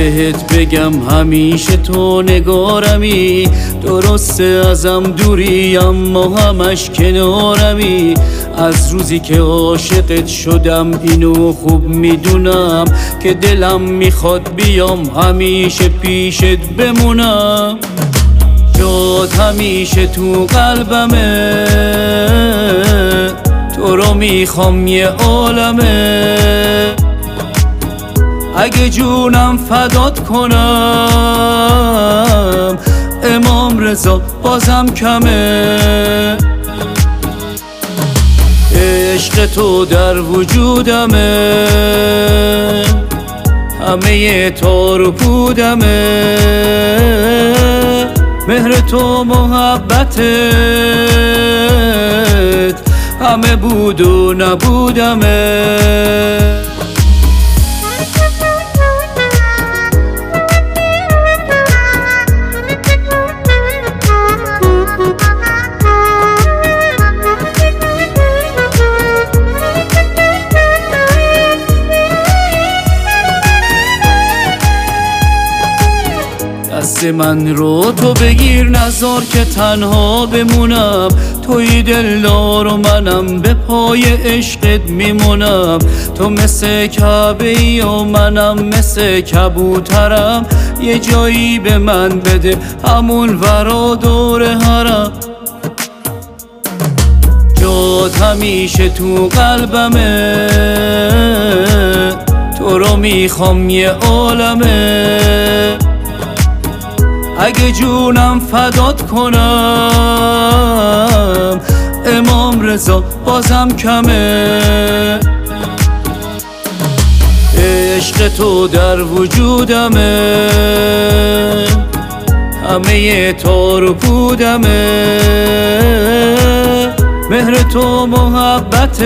بهت بگم همیشه تو نگارمی، درسته ازم دوری اما همش کنارمی. از روزی که عاشقت شدم اینو خوب میدونم که دلم میخواد بیام همیشه پیشت بمونم. جات همیشه تو قلبمه، تو رو میخوام یه عالمه. اگه جونم فدات کنم امام رضا بازم کمه. عشق تو در وجودمه، همه تار و پودمه. مهر تو محبتت همه بود و نبودمه. دست من رو تو بگیر نذار که تنها بمونم، توی دلدار و منم به پای عشقت میمونم. تو مثل کعبه ای و منم مثل کبوترم، یه جایی به من بده همون ورا دور حرم. جات همیشه تو قلبمه، تو رو میخوام یه عالمه. اگه جونم فدات کنم امام رضا بازم کمه. عشق تو در وجودمه، همه تار و پودمه. مهر تو محبتت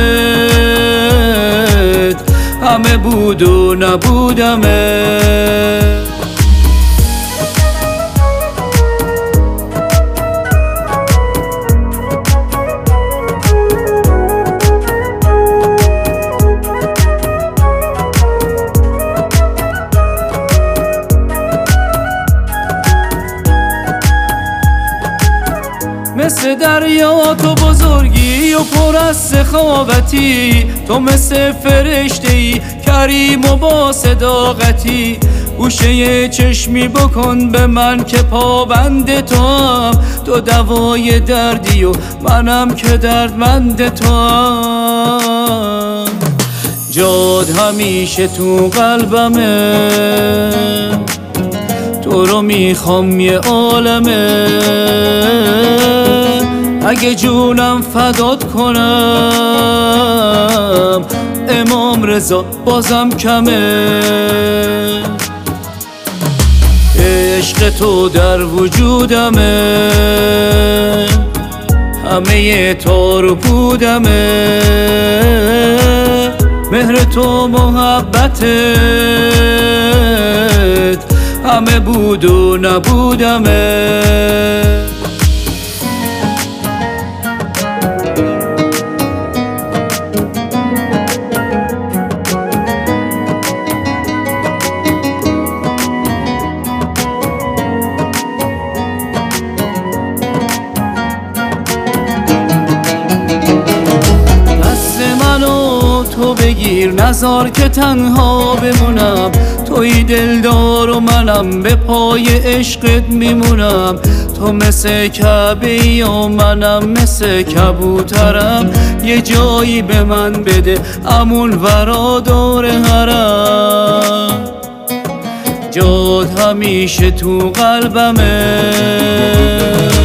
همه بود و نبودمه. مثل دریا تو بزرگی و پر از سخاوتی، تو مثل فرشته‌ای کریم و با صداقتی. گوشه چشمی بکن به من که پابند تو هم، تو دوای دردی و منم که دردمند تو هم. جات همیشه تو قلبمه، تو رو میخوام یه عالمه. اگه جونم فدات کنم امام رضا بازم کمه. عشق تو در وجودمه، همه تار و پودمه. مهر تو محبتت همه بود و نبودمه. تو بگیر نذار که تنها بمونم، توی دلدار و منم به پای عشقت میمونم. تو مثل کعبه ای و منم مثل کبوترم، یه جایی به من بده همون ورا دور حرم. جات همیشه تو قلبمه،